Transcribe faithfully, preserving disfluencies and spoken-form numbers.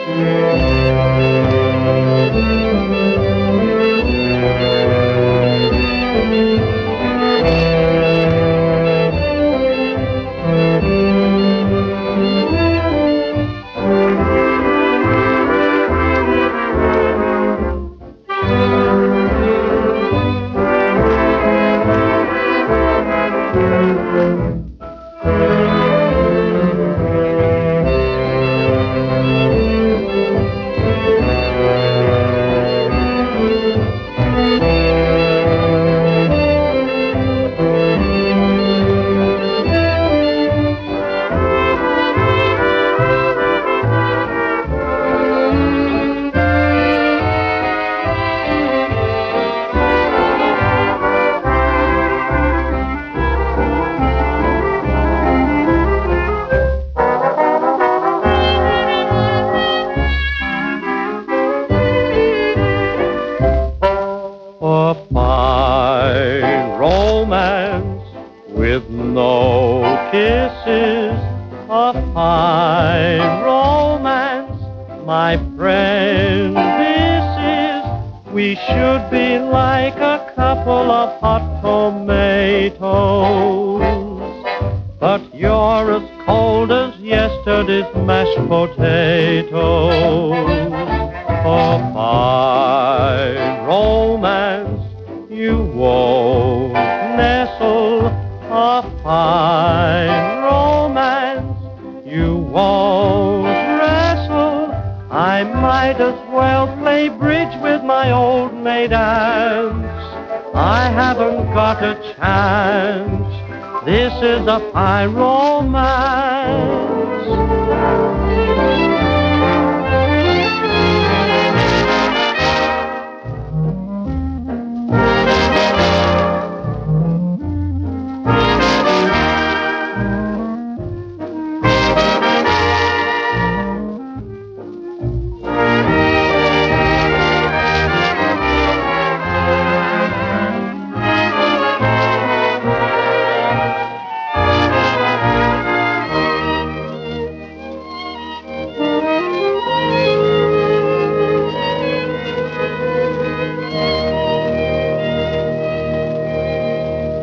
A fine romance with no kisses, a fine romance, my friend, this is. We should be like a couple of hot tomatoes, but you're as cold as yesterday's mashed potatoes. A fine romance, you won't nestle. A fine romance, you won't wrestle. I might as well play bridge with my old maid aunts. I haven't got a chance. This is a fine romance.